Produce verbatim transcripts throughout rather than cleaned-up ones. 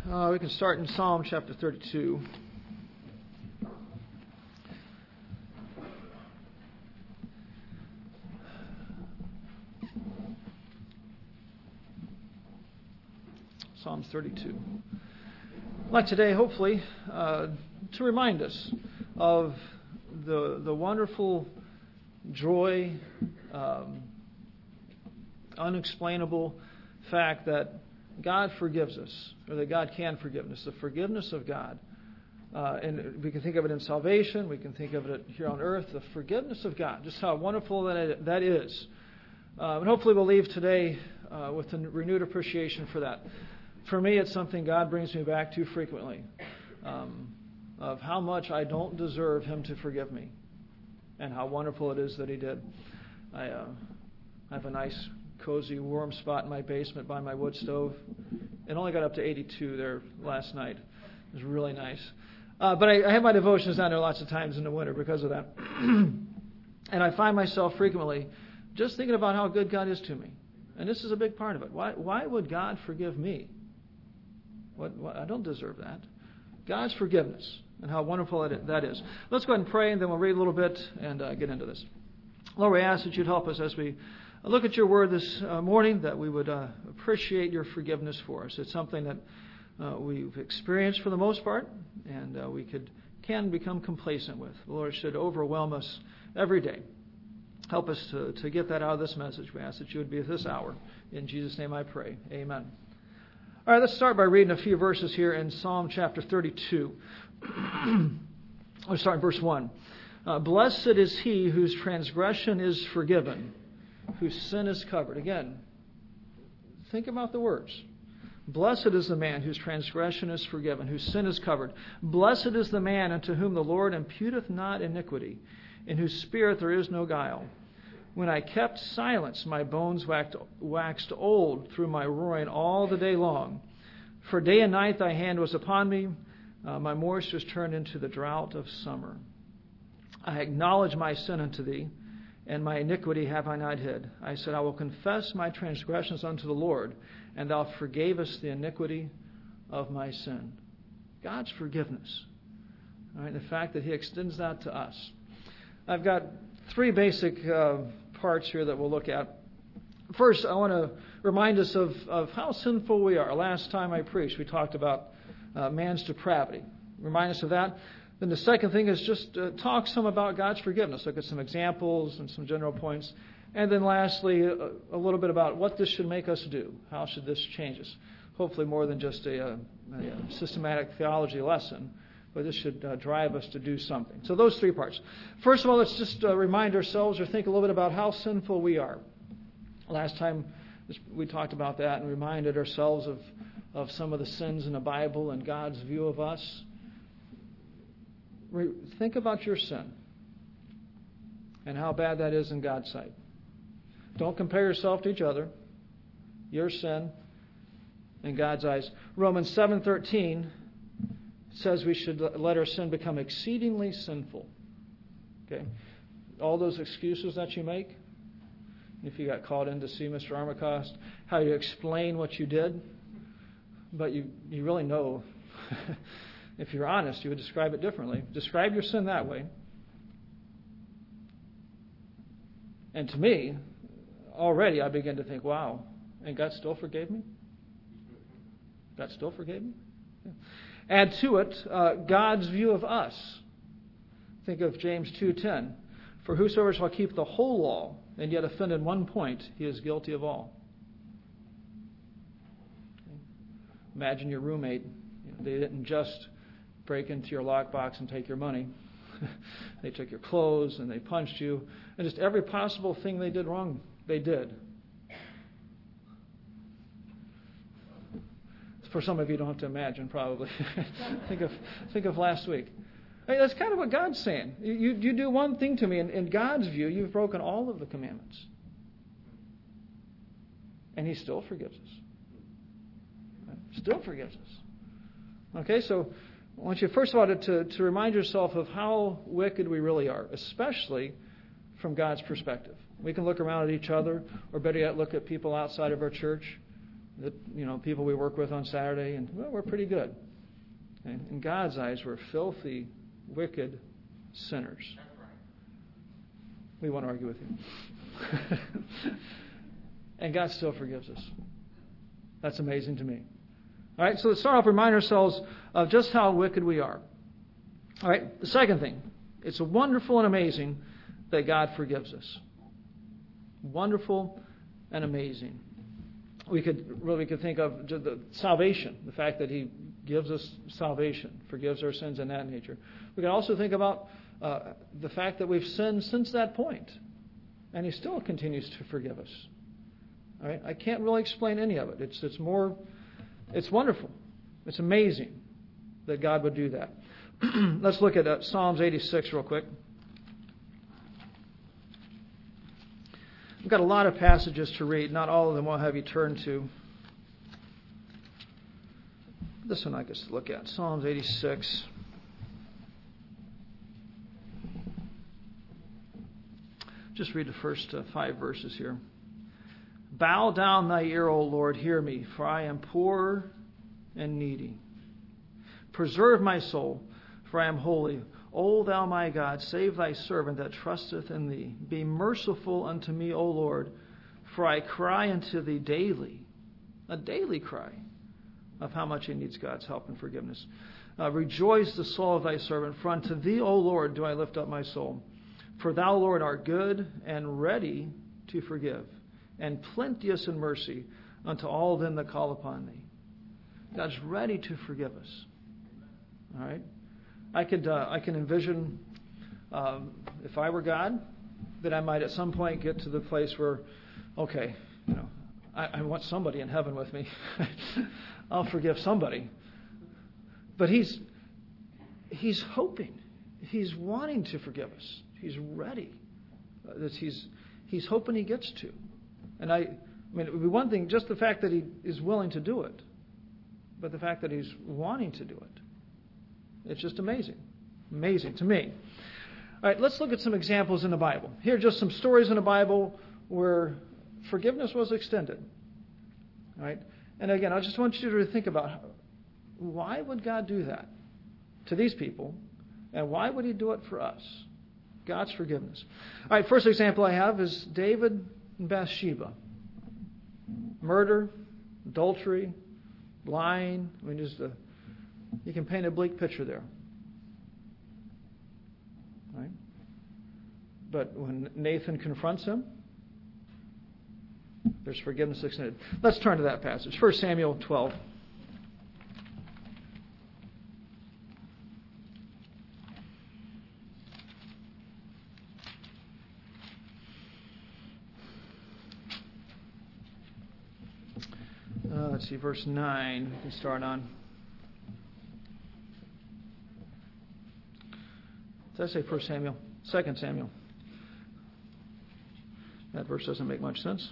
Uh, we can start in Psalm chapter thirty-two. Psalms thirty-two. I'd like today, hopefully, uh, to remind us of the the wonderful joy, um, unexplainable fact that God forgives us, or that God can forgive us, the forgiveness of God. Uh, and we can think of it in salvation, we can think of it here on earth, the forgiveness of God, just how wonderful that, it, that is. Uh, and hopefully we'll leave today uh, with a renewed appreciation for that. For me, it's something God brings me back to frequently, um, of how much I don't deserve Him to forgive me, and how wonderful it is that He did. I, uh, I have a nice, cozy, warm spot in my basement by my wood stove. It only got up to eighty-two there last night. It was really nice. Uh, but I, I have my devotions down there lots of times in the winter because of that. And I find myself frequently just thinking about how good God is to me. And this is a big part of it. Why, why would God forgive me? What, what, I don't deserve that. God's forgiveness and how wonderful it, that is. Let's go ahead and pray, and then we'll read a little bit and uh, get into this. Lord, we ask that you'd help us as we look at your word this uh, morning, that we would uh, appreciate your forgiveness for us. It's something that uh, we've experienced for the most part, and uh, we could can become complacent with. The Lord should overwhelm us every day. Help us to, to get that out of this message. We ask that you would be at this hour. In Jesus' name I pray. Amen. All right, let's start by reading a few verses here in Psalm chapter thirty-two. Let's start in verse one. Uh, Blessed is he whose transgression is forgiven, whose sin is covered. Again, think about the words. Blessed is the man whose transgression is forgiven, whose sin is covered. Blessed is the man unto whom the Lord imputeth not iniquity, in whose spirit there is no guile. When I kept silence, my bones waxed, waxed old through my roaring all the day long. For day and night thy hand was upon me. Uh, my moisture was turned into the drought of summer. I acknowledge my sin unto thee, and my iniquity have I not hid. I said, I will confess my transgressions unto the Lord, and thou forgavest the iniquity of my sin. God's forgiveness. All right, the fact that He extends that to us. I've got three basic uh, parts here that we'll look at. First, I want to remind us of, of how sinful we are. Last time I preached, we talked about uh, man's depravity. Remind us of that. Then the second thing is just uh, talk some about God's forgiveness. Look at some examples and some general points. And then lastly, a, a little bit about what this should make us do. How should this change us? Hopefully more than just a, a, a systematic theology lesson, but this should uh, drive us to do something. So those three parts. First of all, let's just uh, remind ourselves or think a little bit about how sinful we are. Last time we talked about that and reminded ourselves of, of some of the sins in the Bible and God's view of us. Think about your sin and how bad that is in God's sight. Don't compare yourself to each other. Your sin in God's eyes. Romans seven thirteen says we should let our sin become exceedingly sinful. Okay, all those excuses that you make. If you got called in to see Mister Armacost, how you explain what you did, but you you really know. If you're honest, you would describe it differently. Describe your sin that way. And to me, already I begin to think, wow, and God still forgave me? God still forgave me? Yeah. Add to it uh, God's view of us. Think of James two ten. For whosoever shall keep the whole law and yet offend in one point, he is guilty of all. Okay. Imagine your roommate. You know, they didn't just break into your lockbox and take your money. They took your clothes and they punched you. And just every possible thing they did wrong, they did. For some of you, you don't have to imagine, probably. think of think of last week. I mean, that's kind of what God's saying. You, you, you do one thing to me, and in God's view, you've broken all of the commandments. And He still forgives us. Still forgives us. Okay, so I want you, first of all, to, to, to remind yourself of how wicked we really are, especially from God's perspective. We can look around at each other, or better yet, look at people outside of our church. the you know people we work with on Saturday, and well, we're pretty good. Okay? In God's eyes, we're filthy, wicked sinners. We won't argue with you. And God still forgives us. That's amazing to me. All right, so let's start off remind ourselves of just how wicked we are. All right, the second thing, it's wonderful and amazing that God forgives us. Wonderful and amazing. We could really could think of the salvation, the fact that He gives us salvation, forgives our sins in that nature. We can also think about uh, the fact that we've sinned since that point, and He still continues to forgive us. All right, I can't really explain any of it. It's it's more, it's wonderful, it's amazing that God would do that. Let's look at uh, Psalms eighty-six real quick. We've got a lot of passages to read. Not all of them will have you turn to. This one I guess to look at. Psalms eighty-six. Just read the first uh, five verses here. Bow down thy ear, O Lord, hear me, for I am poor and needy. Preserve my soul, for I am holy. O thou my God, save thy servant that trusteth in thee. Be merciful unto me, O Lord, for I cry unto thee daily. A daily cry of how much he needs God's help and forgiveness. Uh, rejoice the soul of thy servant, for unto thee, O Lord, do I lift up my soul. For thou, Lord, art good and ready to forgive, and plenteous in mercy unto all them that call upon thee. God's ready to forgive us. All right? I could uh, I can envision um, if I were God, that I might at some point get to the place where, okay, you know, I, I want somebody in heaven with me. I'll forgive somebody. But he's he's hoping, he's wanting to forgive us. He's ready. Uh, that he's he's hoping he gets to. And I, I mean, it would be one thing just the fact that he is willing to do it, but the fact that he's wanting to do it. It's just amazing. Amazing to me. All right, let's look at some examples in the Bible. Here are just some stories in the Bible where forgiveness was extended. All right? And again, I just want you to think about why would God do that to these people, and why would He do it for us? God's forgiveness. All right, first example I have is David and Bathsheba. Murder, adultery, lying. I mean, just a You can paint a bleak picture there. Right? But when Nathan confronts him, there's forgiveness extended. Let's turn to that passage. First Samuel twelve. Uh, let's see, verse nine. We can start on. Did I say First Samuel? Second Samuel. That verse doesn't make much sense.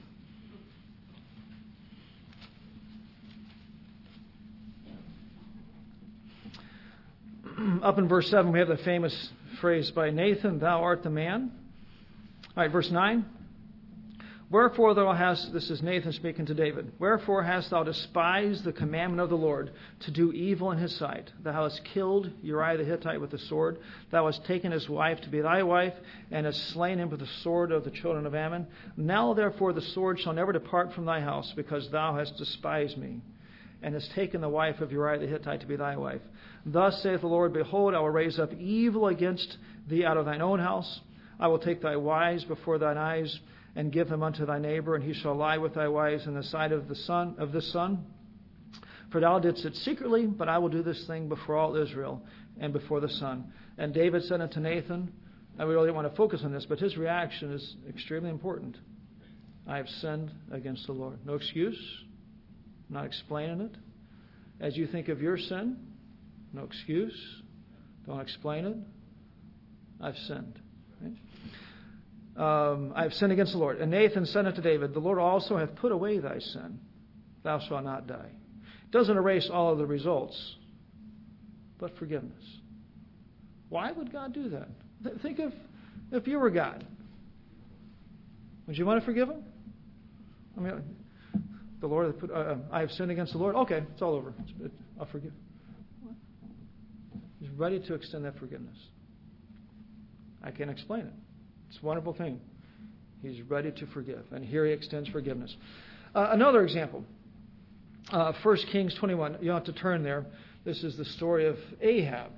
Up in verse seven, we have the famous phrase by Nathan, "Thou art the man." All right, verse nine. Wherefore thou hast, this is Nathan speaking to David, wherefore hast thou despised the commandment of the Lord to do evil in his sight? Thou hast killed Uriah the Hittite with the sword. Thou hast taken his wife to be thy wife, and hast slain him with the sword of the children of Ammon. Now therefore the sword shall never depart from thy house, because thou hast despised me, and hast taken the wife of Uriah the Hittite to be thy wife. Thus saith the Lord, Behold, I will raise up evil against thee out of thine own house. I will take thy wives before thine eyes, and give them unto thy neighbor, and he shall lie with thy wives in the sight of the son of this son. For thou didst it secretly, but I will do this thing before all Israel and before the sun. And David said unto Nathan, and we really don't want to focus on this, but his reaction is extremely important. I have sinned against the Lord. No excuse. I'm not explaining it. As you think of your sin, no excuse. Don't explain it. I've sinned. Right? Um, I have sinned against the Lord. And Nathan said unto David, The Lord also hath put away thy sin. Thou shalt not die. It doesn't erase all of the results, but forgiveness. Why would God do that? Th- think of if you were God. Would you want to forgive him? I mean, The Lord, uh, I have sinned against the Lord. Okay, it's all over. It's, I'll forgive. He's ready to extend that forgiveness. I can't explain it. It's a wonderful thing. He's ready to forgive. And here he extends forgiveness. Uh, another example. Uh, First Kings twenty-one. You have to turn there. This is the story of Ahab.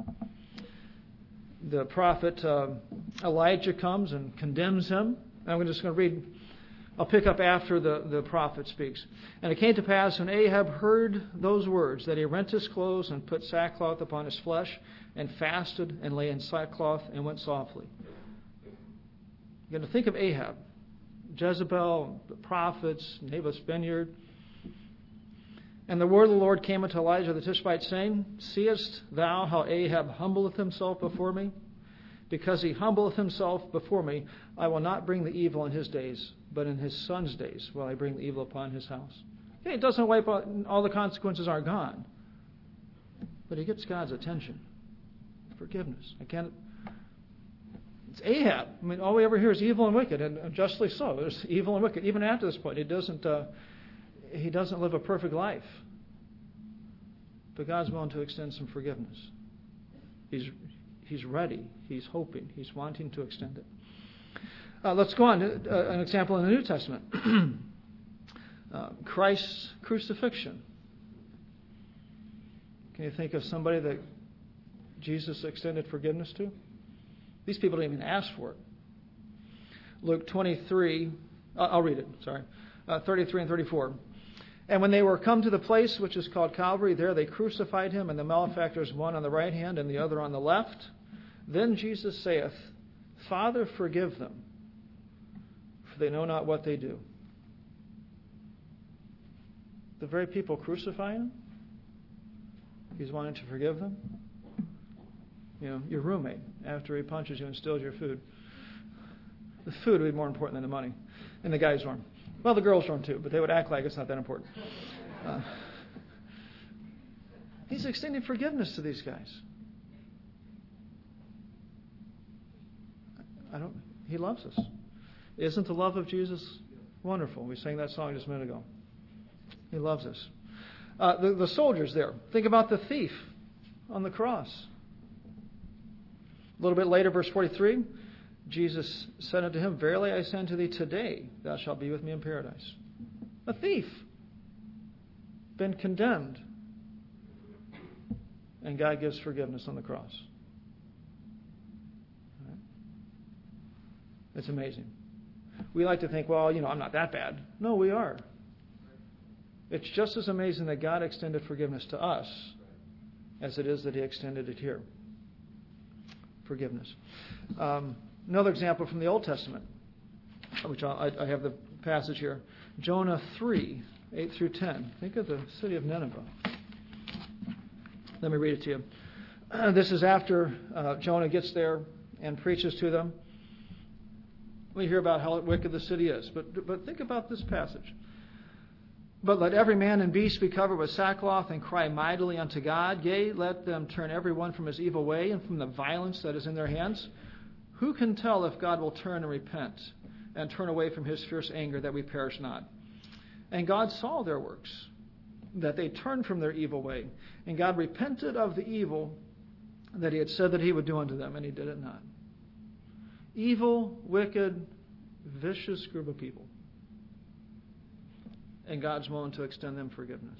The prophet uh, Elijah comes and condemns him. I'm just going to read. I'll pick up after the, the prophet speaks. And it came to pass when Ahab heard those words that he rent his clothes and put sackcloth upon his flesh and fasted and lay in sackcloth and went softly. You're going to think of Ahab, Jezebel, the prophets, Naboth's vineyard. And the word of the Lord came unto Elijah the Tishbite, saying, Seest thou how Ahab humbleth himself before me? Because he humbleth himself before me, I will not bring the evil in his days, but in his son's days will I bring the evil upon his house. Okay, it doesn't wipe out, all the consequences are gone. But he gets God's attention. Forgiveness. I can't. It's Ahab. I mean, all we ever hear is evil and wicked, and justly so. There's evil and wicked. Even after this point, he doesn't. Uh, he doesn't live a perfect life. But God's willing to extend some forgiveness. He's He's ready. He's hoping. He's wanting to extend it. Uh, let's go on to uh, an example in the New Testament. uh, Christ's crucifixion. Can you think of somebody that Jesus extended forgiveness to? These people didn't even ask for it. Luke twenty-three, uh, I'll read it, sorry, uh, thirty-three and thirty-four. And when they were come to the place which is called Calvary, there they crucified him, and the malefactors, one on the right hand and the other on the left. Then Jesus saith, Father, forgive them, for they know not what they do. The very people crucifying him, he's wanting to forgive them. You know, your roommate, after he punches you and steals your food. The food would be more important than the money in the guy's room. Well, the girls' room too, but they would act like it's not that important. Uh, he's extending forgiveness to these guys. I don't. He loves us. Isn't the love of Jesus wonderful? We sang that song just a minute ago. He loves us. Uh, the, the soldiers there. Think about the thief on the cross. A little bit later, verse forty-three, Jesus said unto him, Verily I say unto thee, today thou shalt be with me in paradise. A thief, been condemned, and God gives forgiveness on the cross. Right? It's amazing. We like to think, well, you know, I'm not that bad. No, we are. It's just as amazing that God extended forgiveness to us as it is that He extended it here. Forgiveness. Um, another example from the Old Testament, which I, I have the passage here. Jonah three, eight through ten. Think of the city of Nineveh. Let me read it to you. Uh, this is after uh, Jonah gets there and preaches to them. We hear about how wicked the city is. But, but think about this passage. But let every man and beast be covered with sackcloth and cry mightily unto God. Yea, let them turn every one from his evil way and from the violence that is in their hands. Who can tell if God will turn and repent and turn away from His fierce anger that we perish not? And God saw their works, that they turned from their evil way. And God repented of the evil that He had said that He would do unto them, and He did it not. Evil, wicked, vicious group of people. And God's willing to extend them forgiveness.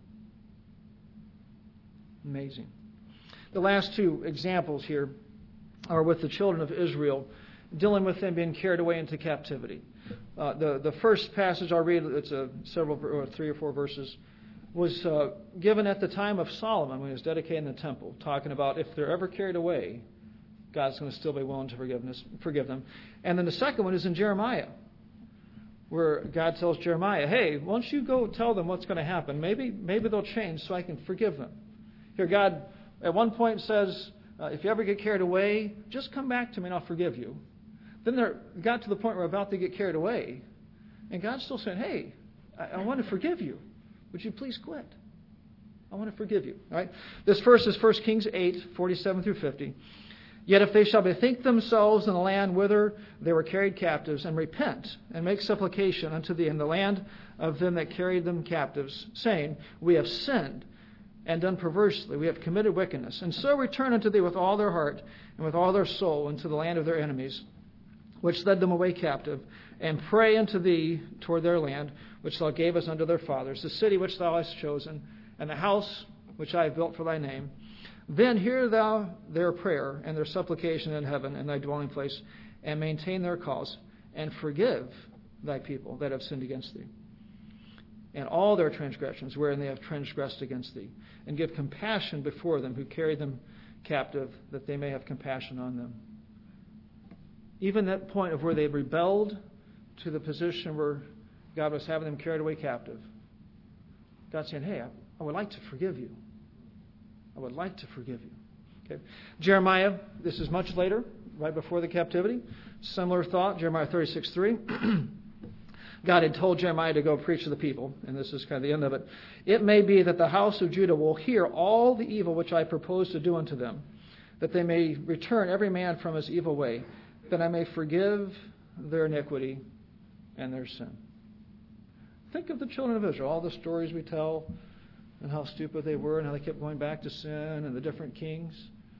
Amazing. The last two examples here are with the children of Israel, dealing with them being carried away into captivity. Uh, the, the first passage I'll read, it's a several, or three or four verses, was uh, given at the time of Solomon when he was dedicating the temple, talking about if they're ever carried away, God's going to still be willing to forgiveness, forgive them. And then the second one is in Jeremiah, where God tells Jeremiah, hey, why don't you go tell them what's going to happen? Maybe maybe they'll change so I can forgive them. Here, God at one point says, uh, if you ever get carried away, just come back to me and I'll forgive you. Then they got to the point where they're about to get carried away. And God's still saying, hey, I, I want to forgive you. Would you please quit? I want to forgive you. All right? This verse is First Kings eight, forty-seven through fifty. Yet if they shall bethink themselves in the land whither they were carried captives, and repent, and make supplication unto thee in the land of them that carried them captives, saying, We have sinned, and done perversely, we have committed wickedness, and so return unto thee with all their heart, and with all their soul, into the land of their enemies, which led them away captive, and pray unto thee toward their land, which thou gavest unto their fathers, the city which thou hast chosen, and the house which I have built for thy name. Then hear thou their prayer and their supplication in heaven in thy dwelling place, and maintain their cause, and forgive thy people that have sinned against thee, and all their transgressions wherein they have transgressed against thee, and give compassion before them who carried them captive, that they may have compassion on them. Even that point of where they rebelled to the position where God was having them carried away captive, God's saying, hey, I, I would like to forgive you. I would like to forgive you. Okay. Jeremiah, this is much later, right before the captivity. Similar thought, Jeremiah thirty-six three. God had told Jeremiah to go preach to the people, and this is kind of the end of it. It may be that the house of Judah will hear all the evil which I propose to do unto them, that they may return every man from his evil way, that I may forgive their iniquity and their sin. Think of the children of Israel, all the stories we tell, and how stupid they were, and how they kept going back to sin, and the different kings.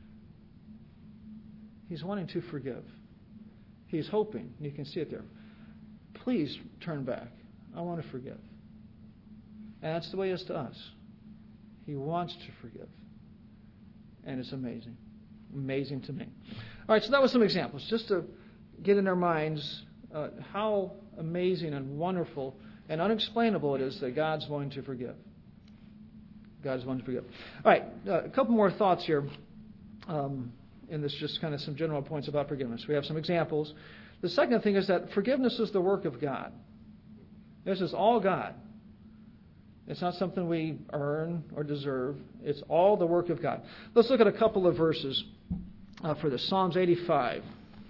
He's wanting to forgive. He's hoping, you can see it there. Please turn back. I want to forgive. And that's the way it is to us. He wants to forgive. And it's amazing. Amazing to me. All right, so that was some examples, just to get in our minds uh, how amazing and wonderful and unexplainable it is that God's willing to forgive. God's willing to forgive. All right, uh, a couple more thoughts here. Um, in this, just kind of some general points about forgiveness. We have some examples. The second thing is that forgiveness is the work of God. This is all God. It's not something we earn or deserve. It's all the work of God. Let's look at a couple of verses uh, for this. Psalms eighty-five.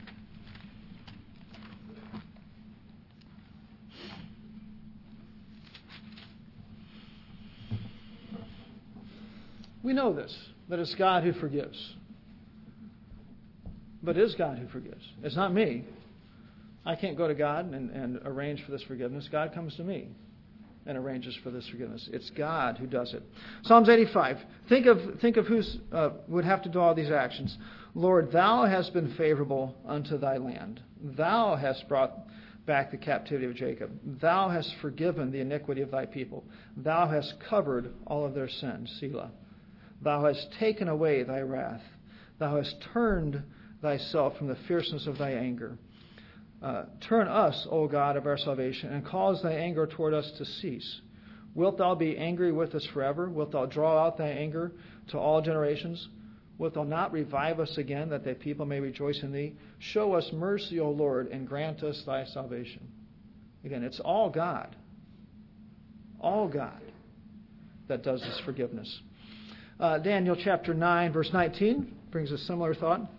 We know this, that it's God who forgives. But it is God who forgives. It's not me. I can't go to God and, and arrange for this forgiveness. God comes to me and arranges for this forgiveness. It's God who does it. Psalms eighty-five. Think of think of who uh, would have to do all these actions. Lord, thou hast been favorable unto thy land. Thou hast brought back the captivity of Jacob. Thou hast forgiven the iniquity of thy people. Thou hast covered all of their sins. Selah. Thou hast taken away thy wrath. Thou hast turned thyself from the fierceness of thy anger. Uh, turn us, O God of our salvation, and cause thy anger toward us to cease. Wilt thou be angry with us forever? Wilt thou draw out thy anger to all generations? Wilt thou not revive us again, that thy people may rejoice in thee? Show us mercy, O Lord, and grant us thy salvation. Again, it's all God. All God that does this forgiveness. Uh, Daniel chapter nine, verse nineteen brings a similar thought.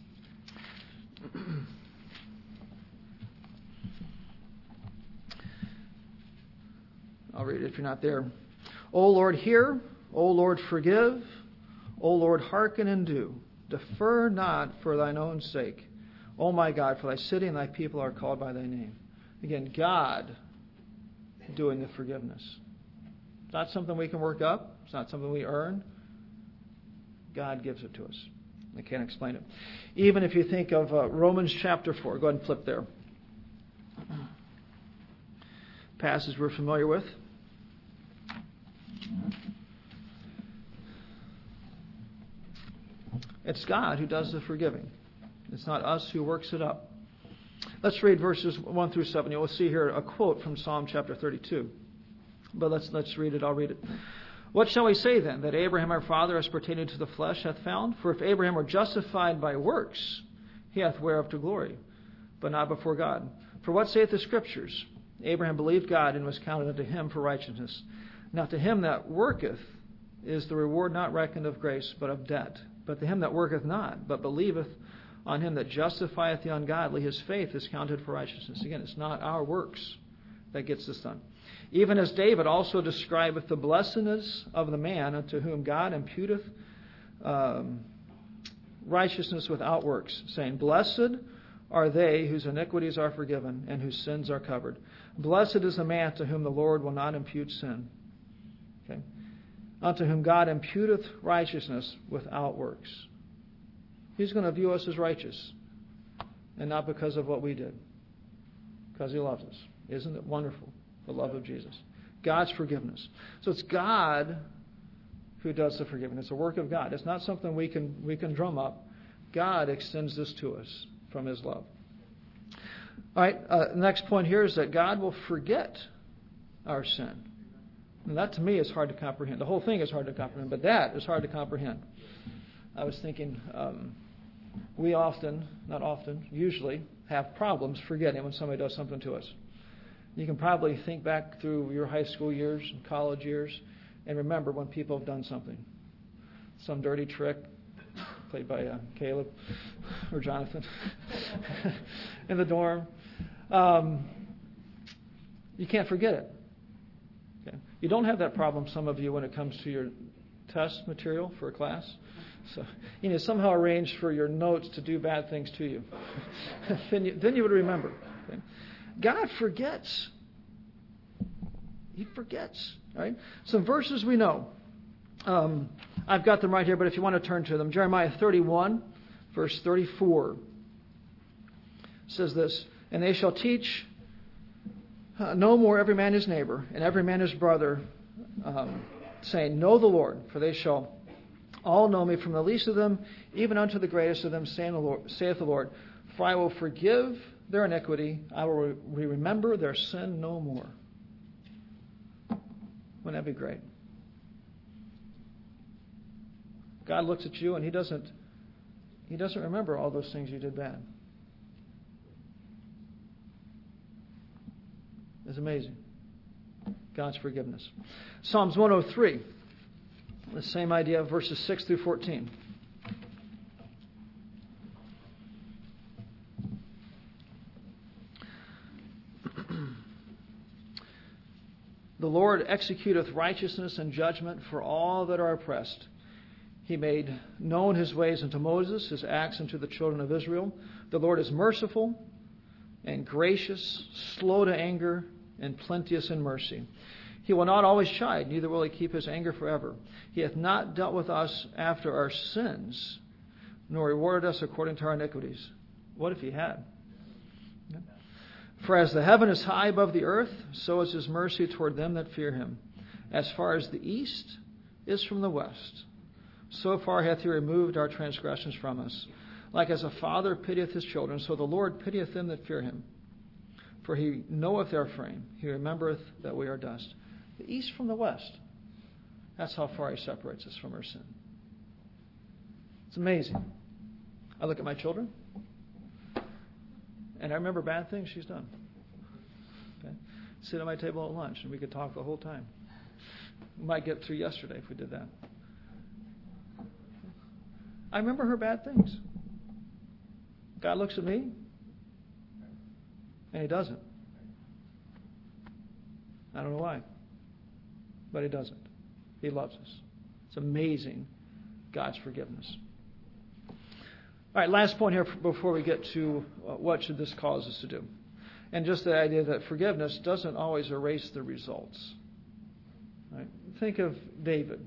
I'll read it if you're not there. O Lord, hear. O Lord, forgive. O Lord, hearken and do. Defer not for thine own sake. O my God, for thy city and thy people are called by thy name. Again, God doing the forgiveness. It's not something we can work up. It's not something we earn. God gives it to us. I can't explain it. Even if you think of uh, Romans chapter four. Go ahead and flip there. Passage we're familiar with. It's God who does the forgiving. It's not us who works it up. Let's read verses one through seven. You'll see here a quote from Psalm chapter thirty-two. But let's let's read it. I'll read it. What shall we say then, that Abraham our father, as pertaining to the flesh, hath found? For if Abraham were justified by works, he hath whereof to glory, but not before God. For what saith the Scriptures? Abraham believed God, and was counted unto him for righteousness. Now to him that worketh is the reward not reckoned of grace, but of debt. But to him that worketh not, but believeth on him that justifieth the ungodly, his faith is counted for righteousness. Again, it's not our works that gets this done. Even as David also describeth the blessedness of the man unto whom God imputeth um, righteousness without works, saying, Blessed are they whose iniquities are forgiven and whose sins are covered. Blessed is the man to whom the Lord will not impute sin. Okay? Unto whom God imputeth righteousness without works. He's going to view us as righteous, and not because of what we did, because He loves us. Isn't it wonderful, the love of Jesus? God's forgiveness. So it's God who does the forgiving. It's a work of God. It's not something we can we can drum up. God extends this to us from His love. All right, uh, next point here is that God will forget our sin. And that to me is hard to comprehend. The whole thing is hard to comprehend, but that is hard to comprehend. I was thinking, um, we often, not often, usually have problems forgetting when somebody does something to us. You can probably think back through your high school years and college years and remember when people have done something. Some dirty trick played by uh, Caleb or Jonathan in the dorm. Um, you can't forget it. Okay? You don't have that problem, some of you, when it comes to your test material for a class. So you know, somehow arrange for your notes to do bad things to you. then, you then you would remember. Okay? God forgets. He forgets. Right? Some verses we know. Um, I've got them right here, but if you want to turn to them, Jeremiah thirty-one, verse thirty-four says this, And they shall teach uh, no more every man his neighbor, and every man his brother, um, saying, Know the Lord, for they shall all know me, from the least of them even unto the greatest of them, saying the Lord, saith the Lord, For I will forgive their iniquity, I will re- remember their sin no more. Wouldn't that be great? God looks at you and He doesn't He doesn't remember all those things you did bad. It's amazing. God's forgiveness. Psalms one oh three. The same idea, verses six through fourteen. The Lord executeth righteousness and judgment for all that are oppressed. He made known His ways unto Moses, His acts unto the children of Israel. The Lord is merciful and gracious, slow to anger, and plenteous in mercy. He will not always chide, neither will He keep His anger forever. He hath not dealt with us after our sins, nor rewarded us according to our iniquities. What if He had? Yeah. For as the heaven is high above the earth, so is His mercy toward them that fear Him. As far as the east is from the west, so far hath He removed our transgressions from us. Like as a father pitieth his children, so the Lord pitieth them that fear Him. For He knoweth their frame. He remembereth that we are dust. The east from the west. That's how far He separates us from our sin. It's amazing. I look at my children, and I remember bad things she's done. Okay? Sit at my table at lunch, and we could talk the whole time. We might get through yesterday if we did that. I remember her bad things. God looks at me, and He doesn't. I don't know why, but He doesn't. He loves us. It's amazing, God's forgiveness. All right, last point here before we get to uh, what should this cause us to do. And just the idea that forgiveness doesn't always erase the results. Right? Think of David.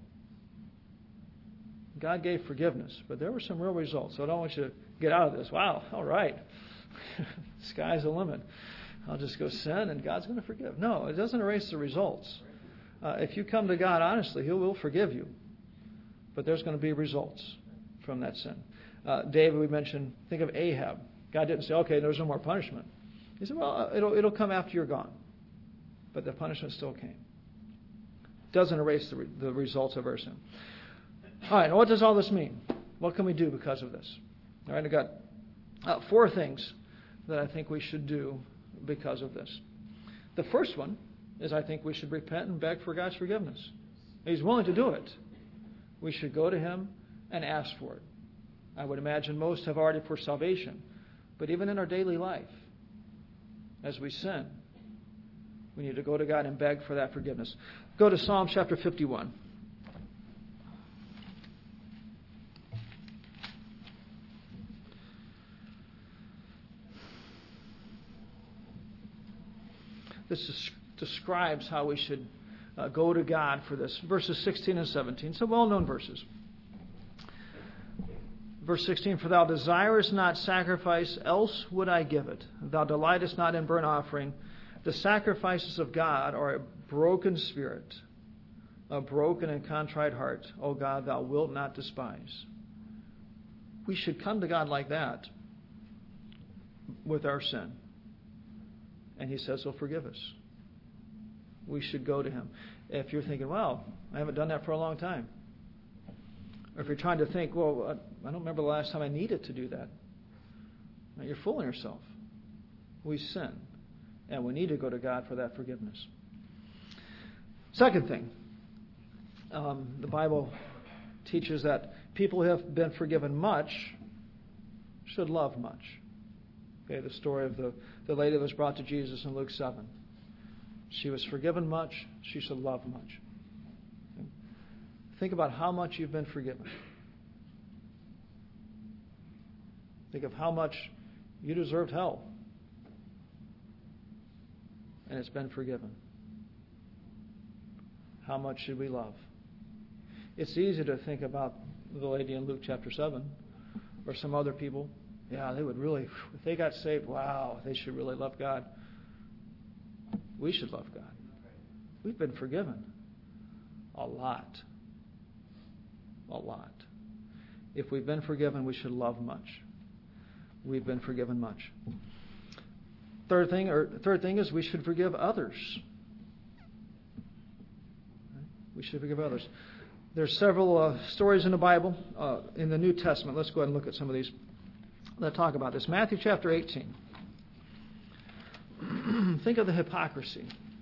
God gave forgiveness, but there were some real results. So I don't want you to get out of this. Wow, all right. Sky's the limit. I'll just go sin and God's going to forgive. No, it doesn't erase the results. Uh, if you come to God honestly, He will forgive you. But there's going to be results from that sin. Uh, David, we mentioned, think of Ahab. God didn't say, okay, there's no more punishment. He said, well, it'll, it'll come after you're gone. But the punishment still came. Doesn't erase the, re- the results of our sin. All right, now what does all this mean? What can we do because of this? All right, I've got uh, four things that I think we should do because of this. The first one is I think we should repent and beg for God's forgiveness. He's willing to do it. We should go to Him and ask for it. I would imagine most have already for salvation. But even in our daily life, as we sin, we need to go to God and beg for that forgiveness. Go to Psalm chapter fifty-one. this is, describes how we should uh, go to God for this. Verses sixteen and seventeen, some well-known verses. Verse sixteen, for thou desirest not sacrifice, else would I give it. Thou delightest not in burnt offering. The sacrifices of God are a broken spirit, a broken and contrite heart. O God, thou wilt not despise. We should come to God like that with our sin. And He says He'll forgive us. We should go to Him. If you're thinking, well, I haven't done that for a long time. Or if you're trying to think, well, I don't remember the last time I needed to do that. Now, you're fooling yourself. We sin. And we need to go to God for that forgiveness. Second thing, um, the Bible teaches that people who have been forgiven much should love much. Okay, the story of the, the lady that was brought to Jesus in Luke seven. She was forgiven much, she should love much. Okay? Think about how much you've been forgiven. Think of how much you deserved hell. And it's been forgiven. How much should we love? It's easy to think about the lady in Luke chapter seven or some other people. Yeah, they would really, if they got saved, wow, they should really love God. We should love God. We've been forgiven. A lot. A lot. If we've been forgiven, we should love much. We've been forgiven much. Third thing, or third thing is we should forgive others. We should forgive others. There's several uh, stories in the Bible, uh, in the New Testament. Let's go ahead and look at some of these. Let's talk about this. Matthew chapter eighteen. Think of the hypocrisy.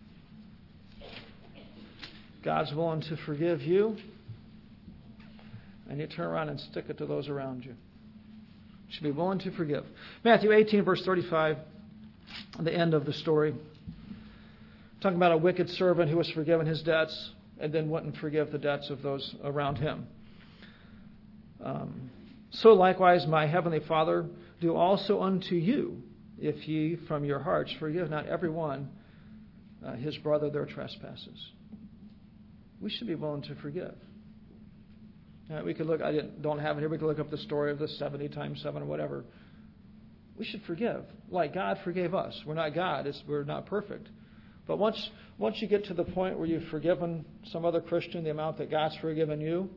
God's willing to forgive you, and you turn around and stick it to those around you. You should be willing to forgive. Matthew eighteen, verse thirty-five, the end of the story. Talking about a wicked servant who was forgiven his debts and then wouldn't forgive the debts of those around him. Um, so likewise, my heavenly Father do also unto you, if ye from your hearts forgive not every one uh, his brother their trespasses. We should be willing to forgive. Uh, we could look, I didn't, don't have it here, we could look up the story of the seventy times seven or whatever. We should forgive, like God forgave us. We're not God, it's, we're not perfect. But once once you get to the point where you've forgiven some other Christian the amount that God's forgiven you,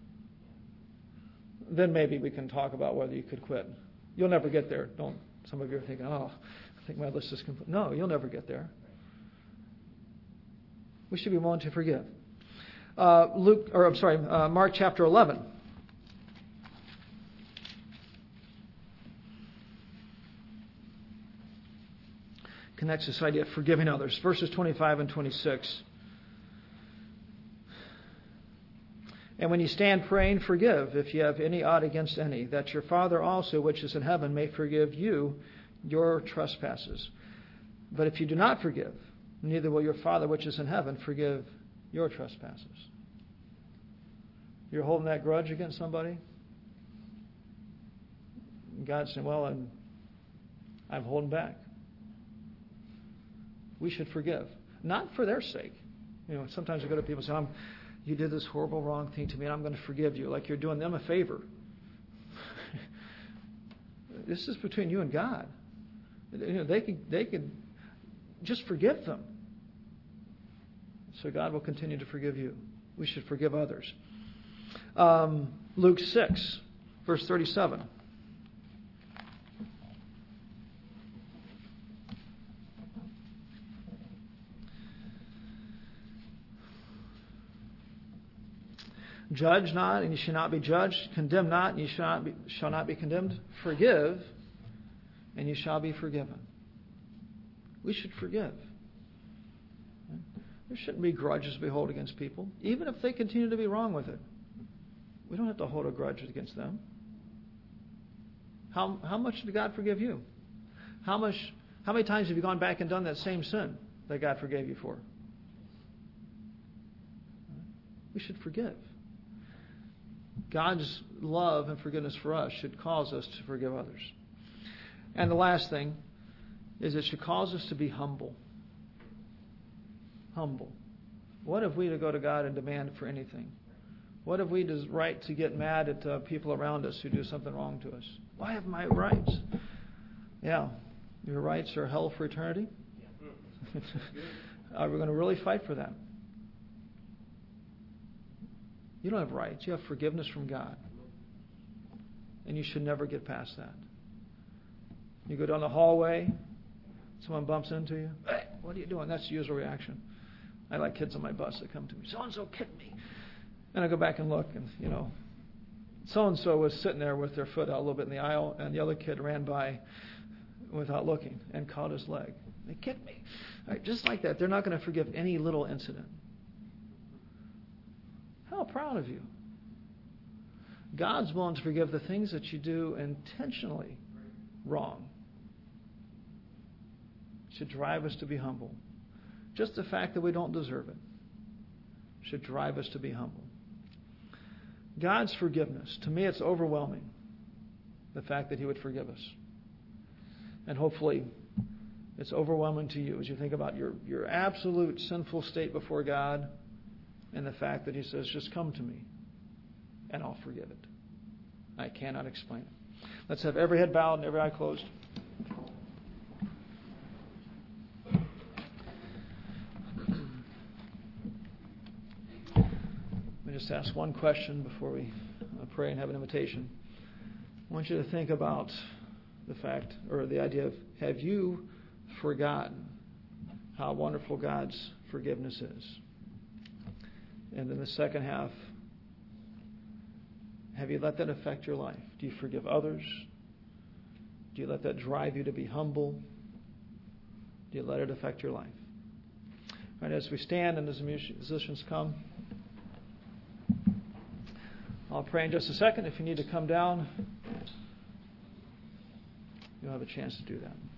then maybe we can talk about whether you could quit. You'll never get there. Don't. Some of you are thinking, oh, I think my list is complete. No, you'll never get there. We should be willing to forgive. Uh, Luke, or I'm sorry, uh, Mark chapter eleven. Connects this idea of forgiving others. Verses twenty-five and twenty-six. And when you stand praying, forgive if you have any ought against any, that your Father also, which is in heaven, may forgive you your trespasses. But if you do not forgive, neither will your Father, which is in heaven, forgive your trespasses. You're holding that grudge against somebody? God's saying, well, I'm, I'm holding back. We should forgive. Not for their sake. You know, sometimes we go to people and say, I'm, you did this horrible, wrong thing to me, and I'm going to forgive you. Like you're doing them a favor. This is between you and God. You know, they can, they can just forgive them. So God will continue to forgive you. We should forgive others. Um, Luke six, verse thirty-seven. Judge not, and you shall not be judged. Condemn not, and you shall not be, shall not be condemned. Forgive, and you shall be forgiven. We should forgive. There shouldn't be grudges we hold against people, even if they continue to be wrong with it. We don't have to hold a grudge against them. How how much did God forgive you? How much? How many times have you gone back and done that same sin that God forgave you for? We should forgive. God's love and forgiveness for us should cause us to forgive others. And the last thing is it should cause us to be humble. humble. What have we to go to God and demand for anything? What have we the right to get mad at uh, people around us who do something wrong to us? Why have my rights? Yeah, your rights are hell for eternity. Are we going to really fight for that? You don't have rights. You have forgiveness from God. And you should never get past that. You go down the hallway, someone bumps into you. Hey, what are you doing? That's the usual reaction. I like kids on my bus that come to me. So-and-so kicked me. And I go back and look, and, you know, so-and-so was sitting there with their foot out a little bit in the aisle, and the other kid ran by without looking and caught his leg. They kicked me. All right, just like that. They're not going to forgive any little incident. How proud of you. God's willing to forgive the things that you do intentionally wrong. It should drive us to be humble. Just the fact that we don't deserve it should drive us to be humble. God's forgiveness, to me it's overwhelming, the fact that He would forgive us. And hopefully it's overwhelming to you as you think about your, your absolute sinful state before God and the fact that He says, just come to me and I'll forgive it. I cannot explain it. Let's have every head bowed and every eye closed. Let me just ask one question before we pray and have an invitation. I want you to think about the fact, or the idea of, have you forgotten how wonderful God's forgiveness is? And then the second half, have you let that affect your life? Do you forgive others? Do you let that drive you to be humble? Do you let it affect your life? All right, as we stand and as the musicians come, I'll pray in just a second. If you need to come down, you'll have a chance to do that.